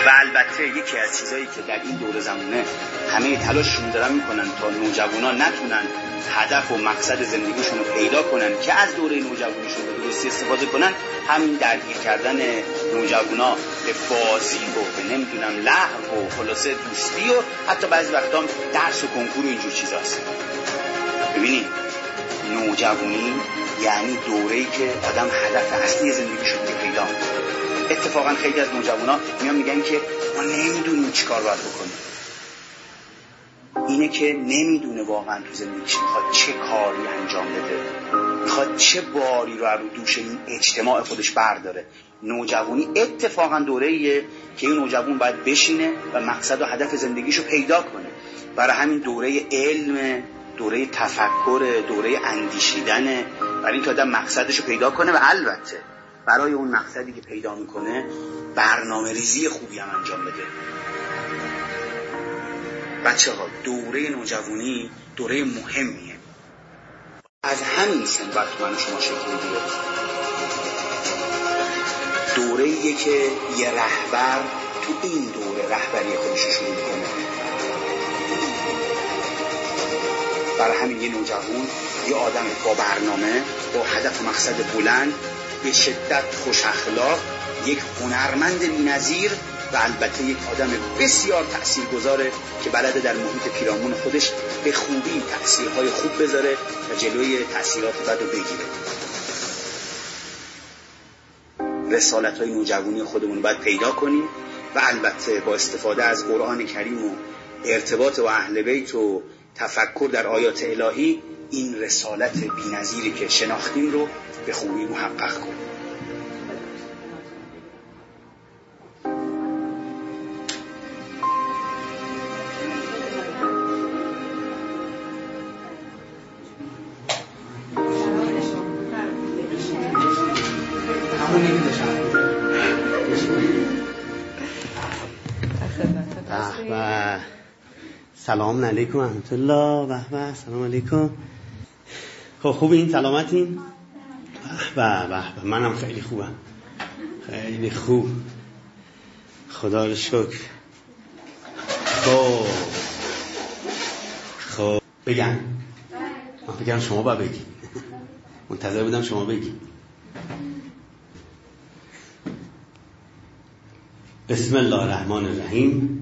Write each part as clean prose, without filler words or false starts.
و البته یکی از چیزایی که در این دور زمانه همه تلاششون دارن میکنن تا نوجوانا نتونن هدف و مقصد زندگیشون رو پیدا کنن که از دوره نوجوانیشون به درستی استفاده کنن، همین درگیر کردن نوجوانا به بازی و به نمیدونم لهو و خلاصه دوستی و حتی بعضی وقتا هم درس و کنکور و اینجور چیزاست. ببینید نوجوانی یعنی دوره‌ای که آدم هدف اصلی زندگیشو پیدا کنه. اتفاقا خیلی از نوجوانا میگن که ما نمیدونیم چی کار باید بکنیم. اینه که نمیدونه واقعا تو زندگیش میخواد چه کاری انجام بده، میخواد چه باری رو دوش این اجتماع خودش برداره. نوجوانی اتفاقا دوره‌ایه که این نوجوان باید بشینه و مقصد و هدف زندگیشو پیدا کنه. برای همین دوره علم، دوره تفکر، دوره اندیشیدنه، برای اینکه آدم مقصدشو پیدا کنه و البته برای اون مقصدی که پیدا میکنه برنامه ریزی خوبی هم انجام بده. بچه ها دوره نوجوانی دوره مهمیه. از همین سن باید تو من شما شکل میگیره. دوره‌ایه که یه رهبر تو این دوره رهبری خودش شروع میکنه. برای همین یه نوجوان یه آدم با برنامه، با هدف و مقصد بلند، به شدت خوش اخلاق، یک هنرمند بی‌نظیر و البته یک آدم بسیار تأثیرگذاره که بلده در محیط پیرامون خودش به خوبی تأثیرهای خوب بذاره و جلوی تأثیرات بد رو بگیره. رسالت‌های نوجوانی خودمون باید پیدا کنیم و البته با استفاده از قرآن کریم و ارتباط با اهل بیت و تفکر در آیات الهی این رسالت بی‌نظیری که شناختیم رو به خوبی محقق کنیم. سلام علیکم و رحمت الله. به سلام علیکم. خب خوبین؟ سلامتین؟ به منم خیلی خوبم، خیلی خوب، خدا رو شکر. خب بگم، من فکرم شما باید بگی، منتظر بودم شما بگی. بسم الله الرحمن الرحیم.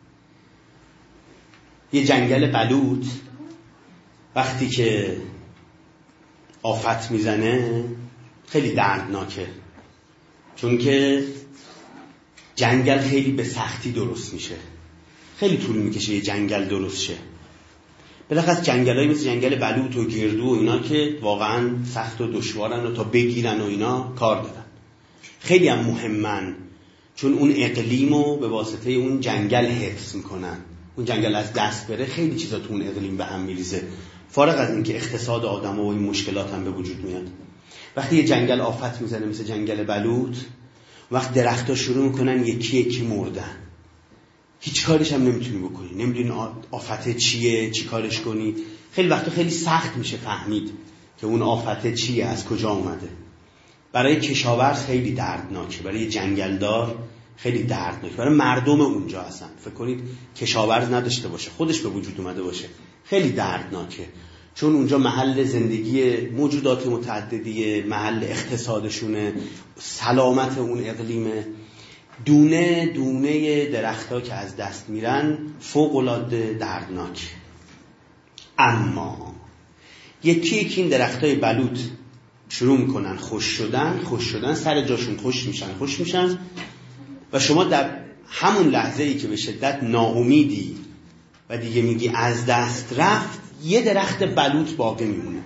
یه جنگل بلوط وقتی که آفت میزنه خیلی دردناکه، چون که جنگل خیلی به سختی درست میشه، خیلی طول میکشه یه جنگل درست شه. بالاخره جنگلایی مثل جنگل بلوط و گردو و اینا که واقعا سخت و دشوارن و تا بگیرن و اینا کار دارن، خیلی هم مهمن، چون اون اقلیمو به واسطه اون جنگل حفظ میکنن. اون جنگل از دست بره خیلی چیزا تو اون اقلیم به هم میریزه، فارغ از اینکه اقتصاد آدم و این مشکلات هم به وجود میاد. وقتی یه جنگل آفت میزنه مثل جنگل بلوط، وقت درخت‌ها شروع میکنن یکی یکی مردن، هیچ کارش هم نمیتونی بکنی، نمیدونی آفت چیه، چی کارش کنی. خیلی وقتا خیلی سخت میشه فهمید که اون آفت چیه، از کجا اومده. برای کشاورز خیلی دردناکه، برای جنگلدار خیلی دردناکه، برای مردم اونجا هستن. فکر کنید کشاورز نداشته باشه، خودش به وجود اومده باشه، خیلی دردناکه، چون اونجا محل زندگی موجودات متعددیه، محل اقتصادشونه، سلامت اون اقلیمه. دونه دونه درخت‌ها که از دست میرن فوق‌العاده دردناک. اما یکی یکی این درخت‌های بلوط شروع میکنن خوش شدن، سر جاشون خوش میشن و شما در همون لحظه ای که به شدت ناامیدی و دیگه میگی از دست رفت، یه درخت بلوط باقی میمونه.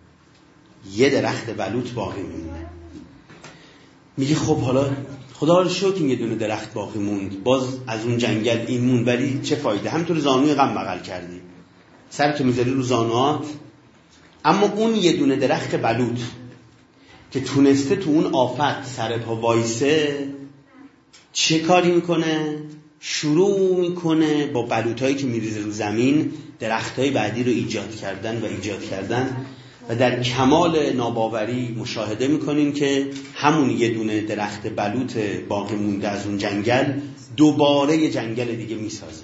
میگی خب حالا خدا رو شکر این یه دونه درخت باقی موند، باز از اون جنگل این موند، ولی چه فایده؟ همینطور زانوی غم بغل کردی، سرتو میذاری رو زانوات. اما اون یه دونه درخت بلوط که تونسته تو اون آفت سر پا وایسه، چه کاری میکنه؟ شروع میکنه با بلوطایی که میریزه رو زمین درختای بعدی رو ایجاد کردن و در کمال ناباوری مشاهده میکنین که همون یه دونه درخت بلوط باقی مونده از اون جنگل دوباره یه جنگل دیگه میسازه.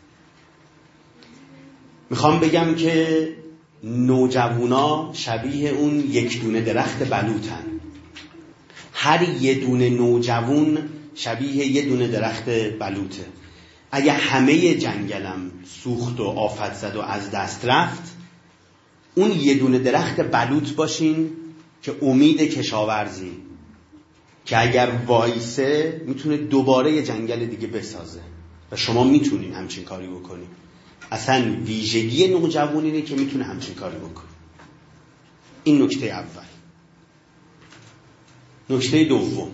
میخوام بگم که نوجوانا شبیه اون یک دونه درخت بلوطن. هر یه دونه نوجوان شبیه یه دونه درخت بلوطه. اگه همه جنگلم سوخت و آفت زد و از دست رفت، اون یه دونه درخت بلوط باشین که امید کشاورزی، که اگر وایسه میتونه دوباره یه جنگل دیگه بسازه و شما میتونین همچین کاری بکنین. اصلا ویژگی نوجوان اینه که میتونه همچین کاری بکنه. این نکته اول. نکته دوم،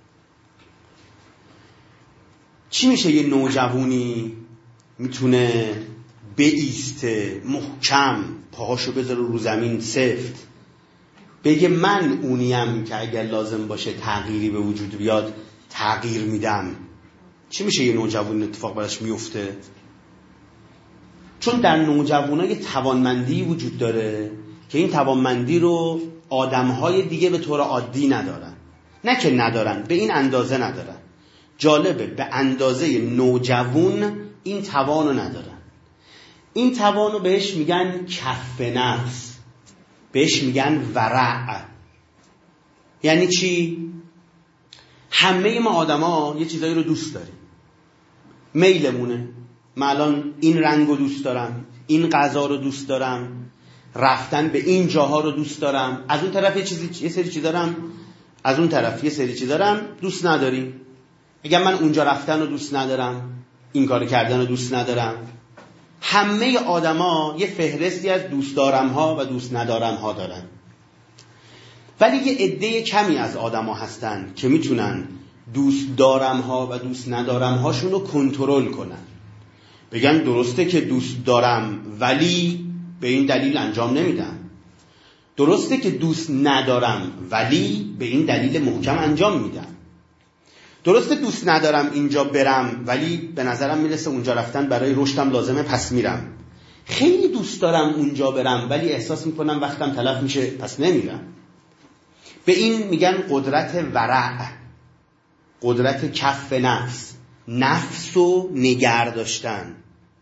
چی میشه یه نوجوانی میتونه بایسته محکم، پاهاشو بذاره رو زمین سفت، بگه من اونیم که اگر لازم باشه تغییری به وجود بیاد تغییر میدم؟ چی میشه یه نوجوان اتفاق براش میفته؟ چون در نوجوانا یه توانمندی وجود داره که این توانمندی رو آدمهای دیگه به طور عادی ندارن. نه که ندارن، به این اندازه ندارن. جالبه، به اندازه نوجوان این توانو ندارن. این توانو بهش میگن کف نفس، بهش میگن ورع. یعنی چی؟ همه ما آدما یه چیزایی رو دوست داریم، میلمونه. من الان این رنگو دوست دارم، این غذا رو دوست دارم، رفتن به این جاها رو دوست دارم. از اون طرف یه سری چیز دارم، از اون طرف یه سری چیز دارم دوست نداریم. اگر من اونجا رفتن رو دوست ندارم، این کار کردن رو دوست ندارم. همه آدما یه فهرستی از دوست دارم ها و دوست ندارم ها دارن. ولی یه عده کمی از آدما هستن که میتونن دوست دارم ها و دوست ندارم هاشون رو کنترل کنن. بگن درسته که دوست دارم ولی به این دلیل انجام نمیدم. درسته که دوست ندارم ولی به این دلیل محکم انجام میدم. درسته دوست ندارم اینجا برم ولی به نظرم میرسه اونجا رفتن برای رشدم لازمه پس میرم. خیلی دوست دارم اونجا برم ولی احساس میکنم وقتم تلف میشه پس نمیرم. به این میگن قدرت ورع، قدرت کف نفس، نفس و نگه داشتن.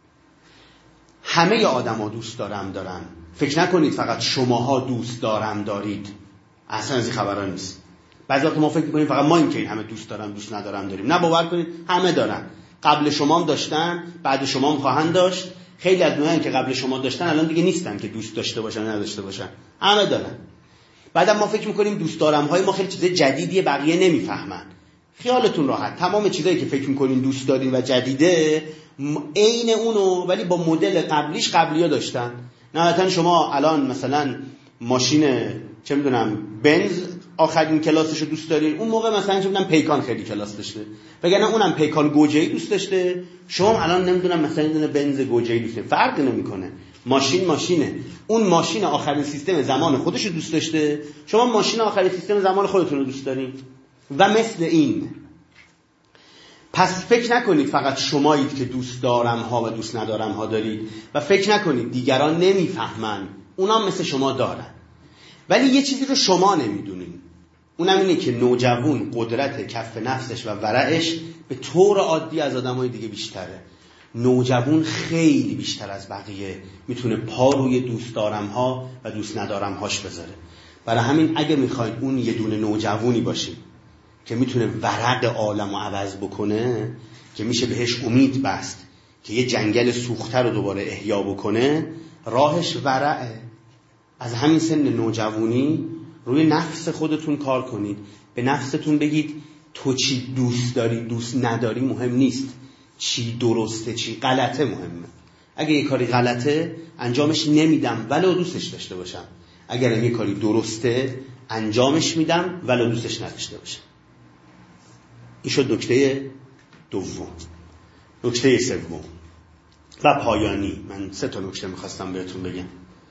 همه آدما دوست دارم دارن. فکر نکنید فقط شماها دوست دارم دارید، اصلا از این خبرها نیست. بعضی وقت ما فکر می‌کنیم فقط ما این همه دوست دارم دوست ندارم داریم. نه، باور کنید همه دارن. قبل شما هم داشتن، بعد شما هم خواهند داشت. خیلی از اونایی که قبل شما داشتن الان دیگه نیستن که دوست داشته باشن نداشته باشن، همه دارن. بعدم ما فکر می‌کنیم دوست دارم های ما خیلی چیز جدیدیه، بقیه نمیفهمن. خیالتون راحت، تمام چیزایی که فکر می‌کنین دوست دارین و جدیده عین اونو ولی با مدل قبلیش قبلی‌ها داشتن. نهایتاً شما الان مثلا ماشین چه می‌دونم بنز آخرین کلاسشو دوست دارین، اون موقع مثلا چه می‌دونم پیکان خیلی کلاس داشته، وگرنه اونم پیکان گوجه‌ای دوست داشته، شما الان نمی‌دونم مثلا بنز گوجه‌ای دوست دارین. فرقی نمی‌کنه، ماشین ماشینه. اون ماشین آخرین سیستم زمان خودشو دوست داشته، شما ماشین آخرین سیستم زمان خودتون رو دوست دارین و مثل این. پس فکر نکنید فقط شمایید که دوست دارم ها و دوست ندارم ها دارید و فکر نکنید دیگران نمیفهمن، اونا مثل شما دارن. ولی یه چیزی رو شما نمیدونین، اونم اینه که نوجوان قدرت کف نفسش و ورعش به طور عادی از آدمای دیگه بیشتره. نوجوان خیلی بیشتر از بقیه میتونه پا روی دوست دارم ها و دوست ندارم هاش بذاره. برای همین اگه میخواید اون یه دونه نوجوانی باشید که میتونه ورق عالم رو عوض بکنه، که میشه بهش امید بست که یه جنگل سوخته رو دوباره احیا بکنه، راهش ورعه. از همین سن نوجوانی روی نفس خودتون کار کنید. به نفستون بگید تو چی دوست داری دوست نداری مهم نیست، چی درسته چی غلطه مهمه. اگه یه کاری غلطه انجامش نمیدم ولو دوستش داشته باشم، اگر یه کاری درسته انجامش میدم ولو دوستش نداشته باشم. این شد نکته دوم. نکته سوم و پایانی، من 3 تا نکته میخواستم بهتون بگم.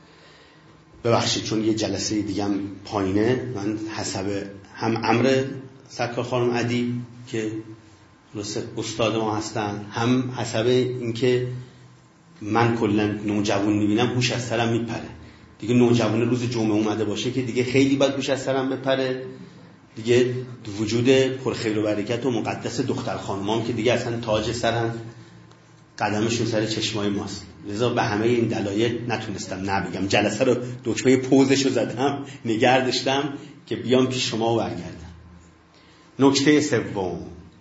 ببخشید چون یه جلسه دیگه هم پایینه، من حسب هم امر سرکار خانم ادیب که استاد ما هستن، هم حسب اینکه من کلا نوجوان میبینم هوش از سرم میپره. دیگه نوجوان روز جمعه اومده باشه که دیگه خیلی باید گوش از سرم بپره، دیگه وجود پرخیر و برکت و مقدس دختر خانمام که دیگه اصلا تاج سرن، قدمشون سر چشمای ماست. لذا به همه این دلایل نتونستم نبگم، جلسه رو دکمه پوزشو زدم، نگه داشتم که بیام پیش شما و برگردم. نکته سوم،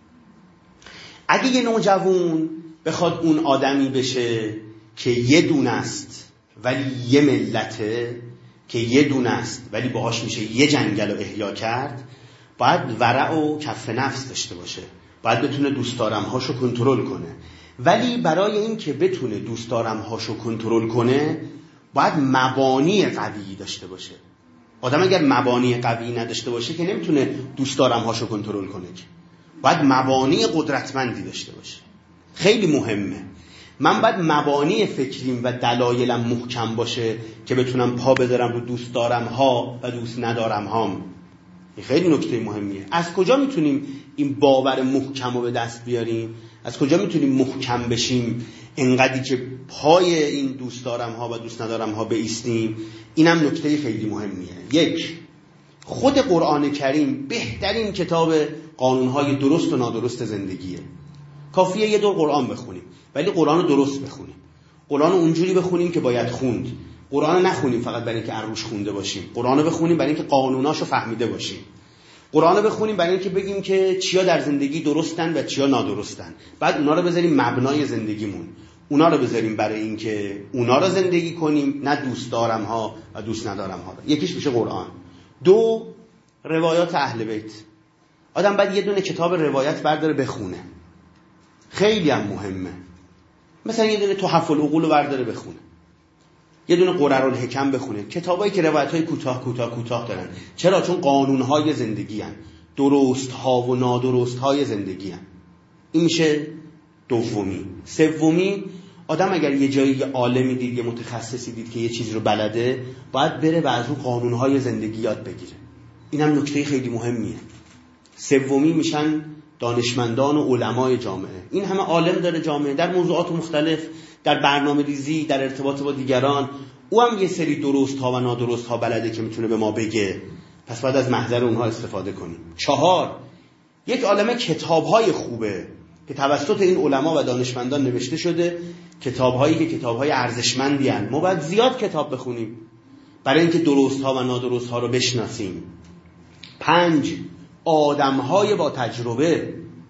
اگه یه نوجوان بخواد اون آدمی بشه که یه دونه است ولی یه ملته، که یه دونه است ولی باهاش میشه یه جنگل رو احیا کرد، باید ورع و کف نفس داشته باشه، باید بتونه دوست دارم‌هاشو کنترل کنه. ولی برای این که بتونه دوست دارم‌هاشو کنترل کنه باید مبانی قوی داشته باشه. آدم اگر مبانی قوی نداشته باشه که نمیتونه دوست دارم‌هاشو کنترل کنه، که باید مبانی قدرتمندی داشته باشه. خیلی مهمه. من باید مبانی فکریم و دلایلم محکم باشه که بتونم پا بذارم رو دوست دارم‌ها و دوست ندارم‌هام. این خیلی نکته مهمیه. از کجا میتونیم این باور محکم رو به دست بیاریم؟ از کجا میتونیم محکم بشیم انقدری که پای این دوست دارم‌ها و دوست ندارم‌ها بایستیم؟ اینم نکته خیلی مهمیه. یک، خود قرآن کریم بهترین کتاب قانون‌های درست و نادرست زندگیه. کافیه یه دور قرآن بخونیم، ولی قرآن رو درست بخونیم. قرآن رو اونجوری بخونیم که باید خوند. قرآن رو نخونیم فقط برای اینکه عروش خونده باشیم. قرآن رو بخونیم برای اینکه قانوناشو فهمیده باشیم. قرآن رو بخونیم برای اینکه بگیم که چیا در زندگی درستن و چیا نادرستن. بعد اونا رو بذاریم مبنای زندگیمون. اونا رو بذاریم برای اینکه اونا رو زندگی کنیم، نه دوست دارم‌ها و دوست ندارم‌ها رو. یکیش میشه قرآن. دو، روایات اهل بیت. آدم باید یه دونه کتاب روایت برداره بخونه. خیلی هم مهمه. مثلا یه دونه تحف العقول رو برداره بخونه، یه دونه قررالحکم بخونه، کتابایی که روایت‌های کوتاه دارن. چرا؟ چون قانون‌های زندگی هن. درست‌ها و نادرست‌های زندگی هن. این میشه دومی. سومی، آدم اگر یه جایی یه عالمی دید، یه متخصصی دید که یه چیزی رو بلده، باید بره و از اون قانون‌های زندگی یاد بگیره. اینم نکته خیلی مهمیه. سومی میشن دانشمندان و علمای جامعه. این همه عالم داره جامعه در موضوعات مختلف، در برنامه ریزی، در ارتباط با دیگران. او هم یه سری درست ها و نادرست ها بلده که میتونه به ما بگه، پس باید از محضر اونها استفاده کنیم. 4، یک عالمه کتاب‌های خوبه که توسط این علما و دانشمندان نوشته شده، کتاب‌هایی که کتاب‌های ارزشمندی هستند. ما باید زیاد کتاب بخونیم برای اینکه درست ها و نادرست ها رو بشناسیم. 5، آدم‌های با تجربه.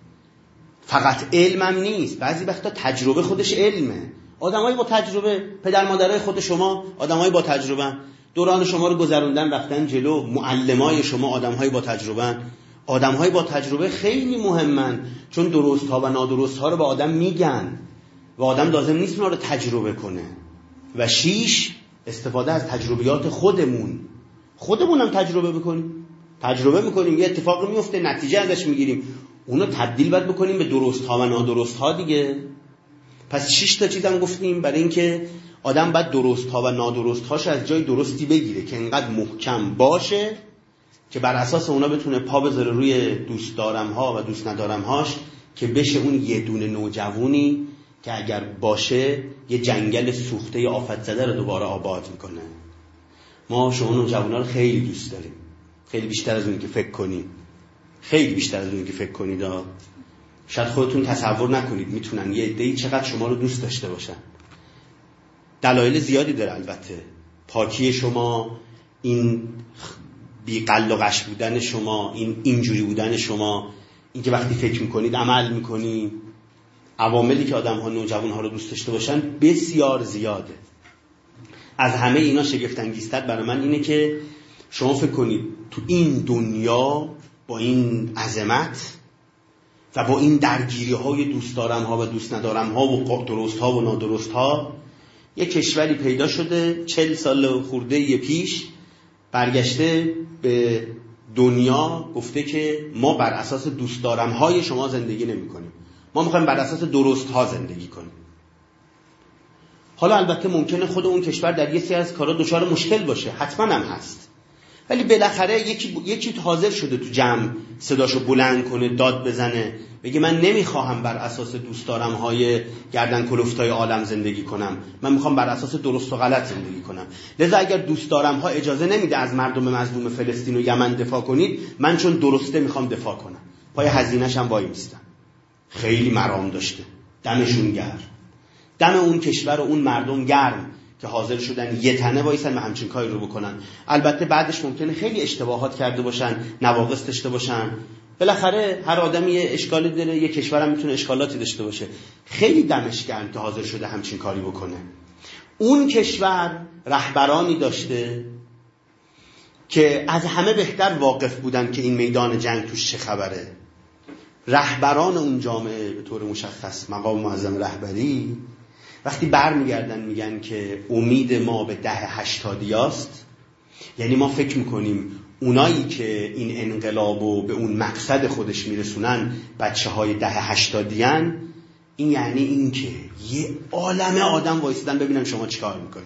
فقط علمم نیست، بعضی وقتا تجربه خودش علمه. آدم‌های با تجربه، پدر مادرای خود شما آدم‌های با تجربه، دوران شما رو گذروندن رفتن جلو، معلمای شما آدم‌های با تجربه. آدم‌های با تجربه خیلی مهمن، چون درست‌ها و نادرست‌ها رو به آدم میگن و آدم لازم نیست اونا رو تجربه کنه. و 6، استفاده از تجربیات خودمونم تجربه میکنیم، یه اتفاقی میفته، نتیجه ازش میگیریم، اونو تبدیل باید بکنیم به درست‌ها و نادرست‌ها دیگه. پس 6 تا چیزم گفتیم برای اینکه آدم باید درست‌ها و نادرست‌هاش از جای درستی بگیره که انقدر محکم باشه که بر اساس اونا بتونه پا بذاره روی دوست دارم‌ها و دوست ندارم‌هاش، که بشه اون یه دونه نوجوانی که اگر باشه یه جنگل سوخته آفت زده رو دوباره آباد میکنه. ما شما نوجوانا رو خیلی دوست داریم، خیلی بیشتر از اون که فکر کنید. شاید خودتون تصور نکنید میتونن یه عده‌ای چقدر شما رو دوست داشته باشن. دلایل زیادی داره البته، پاکی شما، این بی‌قل و قش بودن شما، این اینجوری بودن شما، این که وقتی فکر میکنید عمل میکنید. عواملی که آدم‌ها نوجوان‌ها رو دوست داشته باشن بسیار زیاده. از همه اینا شگفت‌انگیزتر برای من اینه که شما فکر کنید تو این دنیا با این عظمت و با این درگیری‌های دوست دارم‌ها و دوست ندارم‌ها و درست‌ها و نادرست‌ها، یک کشوری پیدا شده 40 سال خورده پیش، برگشته به دنیا گفته که ما بر اساس دوست دارم‌های شما زندگی نمی‌کنیم، ما می‌خوایم بر اساس درست‌ها زندگی کنیم. حالا البته ممکنه خود اون کشور در یه سری از کارا دچار مشکل باشه، حتما هم هست، ولی بالاخره یکی حاضر شده تو جمع صداشو بلند کنه، داد بزنه، بگه من نمیخواهم بر اساس دوست دارم های گردن کلفتای عالم زندگی کنم، من میخوام بر اساس درست و غلط زندگی کنم. لذا اگر دوست دارم ها اجازه نمیده از مردم مظلوم فلسطین و یمن دفاع کنید، من چون درسته میخوام دفاع کنم. پای هزینه‌ش هم وای میستم. خیلی مرام داشته، دمشون گرم، دم اون کشور و اون مردم گرم که حاضر شدن یه تنه وایسن و همچین کاری رو بکنن. البته بعدش ممکنه خیلی اشتباهات کرده باشن، نواقص داشته باشن، بالاخره هر آدمی یه اشکالی داره، یه کشورم میتونه اشکالاتی داشته باشه. خیلی دمش گرم که حاضر شده همچین کاری بکنه. اون کشور رهبرانی داشته که از همه بهتر واقف بودن که این میدان جنگ توش چه خبره. رهبران اون جامعه به طور مشخص مقام معظم رهبری وقتی برمیگردن میگن که امید ما به 1080 است، یعنی ما فکر میکنیم اونایی که این انقلابو به اون مقصد خودش میرسونن بچه های 1080 ان، این یعنی این که یه عالمه آدم وایسادن ببینن شما چیکار میکنی.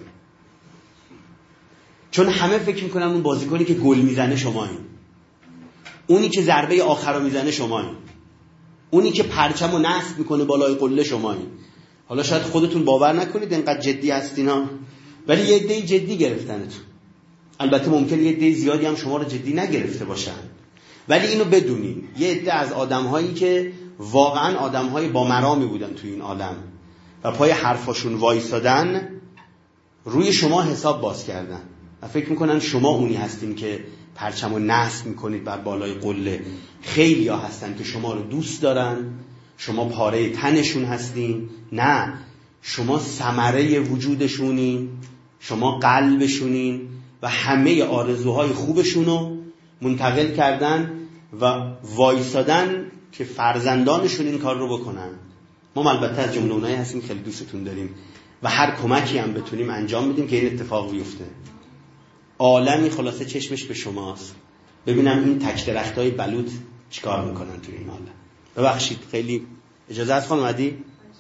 چون همه فکر میکنن اون بازیکنی که گل میزنه شمایین، اونی که ضربه آخر رو میزنه شمایین، اونی که پرچمو نصب میکنه بالای قله شمایین. حالا شاید خودتون باور نکنید اینقدر جدی هستینا، ولی یه عده جدی گرفتنتون. البته ممکنه یه عده زیادی هم شما رو جدی نگرفته باشن، ولی اینو بدونین یه عده از آدم‌هایی که واقعاً آدم‌های با مرامی بودن توی این عالم و پای حرفاشون وایسادن، روی شما حساب باز کردن و فکر میکنن شما اونی هستین که پرچمو نصب میکنید بر بالای قله. خیلی ها هستن که شما رو دوست دارن، شما پاره تنشون هستین، نه، شما ثمره وجودشونین، شما قلبشونین و همه آرزوهای خوبشونو منتقل کردن و وایسادن که فرزندانشون این کار رو بکنن. ما البته از جمله اونایی هستیم خیلی دوستتون داریم و هر کمکی هم بتونیم انجام بدیم که این اتفاق بیفته. عالمی خلاصه چشمش به شماست، ببینم این تک درختای بلوط چیکار میکنن توی این عالم. ببخشید خیلی اجازه هست خانم عدی؟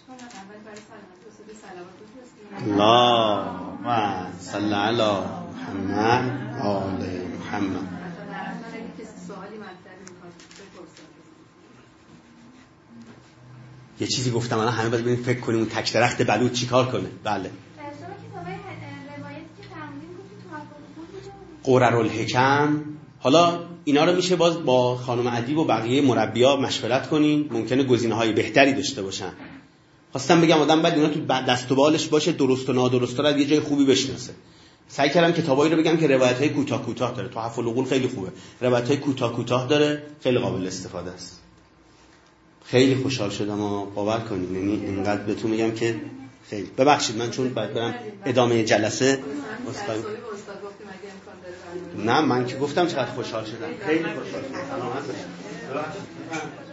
اللهم صل علی محمد آل محمد. یه چیزی گفتم الان همه باید ببینید فکر کنیم اون تک درخت بلوط چیکار کنه. بله. قررالحکم. حالا اینا رو میشه باز با خانم ادیب و بقیه مربی‌ها مشورت کنین، ممکنه گزینه‌های بهتری داشته باشن. خواستم بگم آدم بعد اینا تو دست و بالش باشه، درست و نادرست رو یه جای خوبی بشناسه. سعی کردم کتابایی رو بگم که روایت‌های کوتاه داره. تحف العقول خیلی خوبه، روایت‌های کوتاه داره، خیلی قابل استفاده است. خیلی خوشحال شدم و باور کنین، یعنی اینقدر بهتون میگم که خیلی ببخشید من چون باید برم ادامه جلسه. نه من که گفتم چقدر خوشحال شدم، خیلی خوشحال شدم. سلامت باشید.